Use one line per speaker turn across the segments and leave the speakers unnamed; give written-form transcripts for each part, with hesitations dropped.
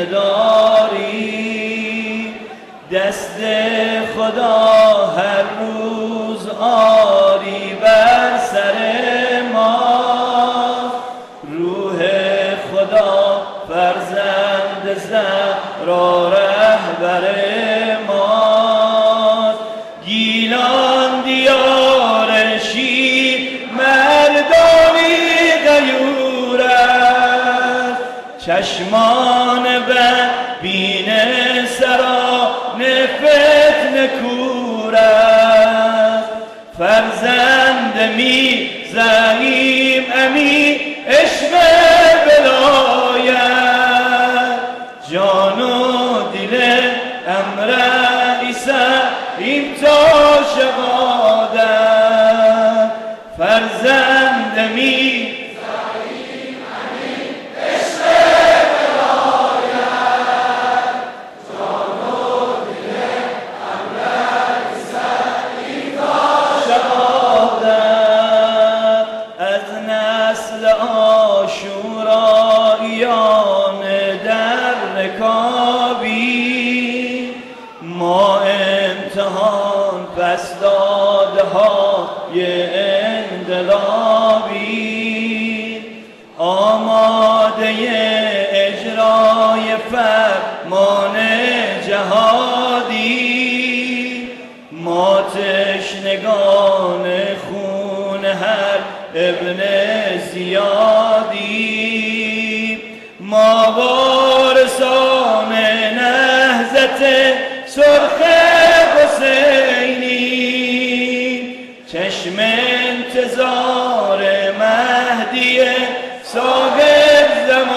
داری، دست خدا هر روز آری بر سر ما. روح خدا فرزند زهرا رهبر ما. گیلان دیار شیر مردانی غیور است، چشمان بین سران فتنه کور است. فرزند می زعیم امی عشق ولایت، جان و دل امر عیسی این تا شهادت. فرزند می زعیم امی عشق ولایت، جان و دل امر عیسی این تا شهادت. از نسل آشوراییان در رکابی، ما امتحان پس داده های انقلابی. آماده اجرای فرمان جهادی، ما تشنگان خون هر ابن زیادی. ما وارثان نهضت سرخ حسینی، چشم انتظار مهدی صاحب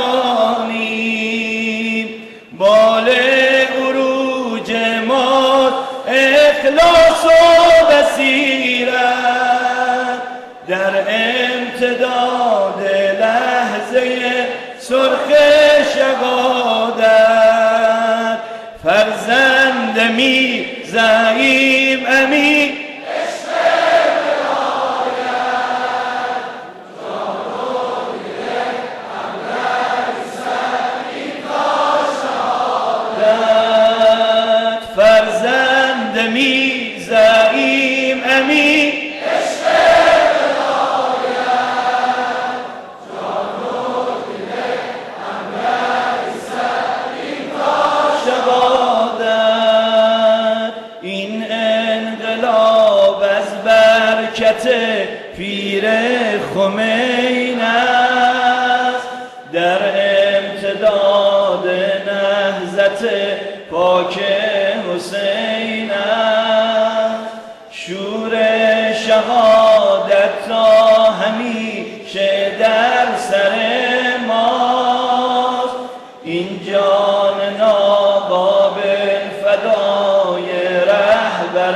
زمانی. بال عروج ما اخلاص و بصیرت، در امتداد لحظه سرخ شهادت. فرزند می زعیم امی عشق ولایت، جان و دل امر عیسی این تا شهادت. فرزند می زعیم امی عشق ولایت، جان و دل امر عیسی این تا شهادت. این انقلاب از برکت پیر خمین است، در امتداد نهضت پاک حسین است. شور شهادت تا همیشه در سر ماست، این جان ناقابل فدای رهبر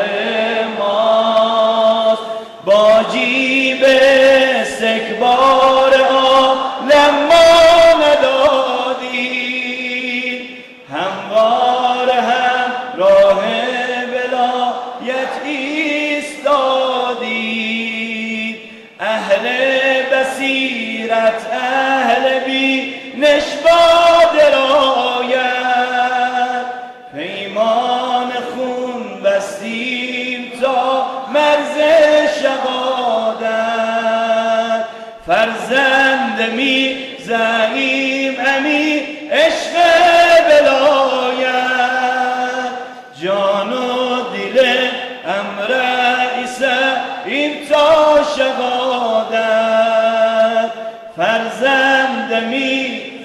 ماست. با جیب استکبار عالم ما ندادیم، هموار هم راه ولایت ایستادیم. اهل بصیرت اهل بینش با درایت، پیمان خون بستیم تا مرز شهادت. فرزند می زعیم امی عشق ولایت، جان و دل امر عیسی این تا شهادت. فرزند می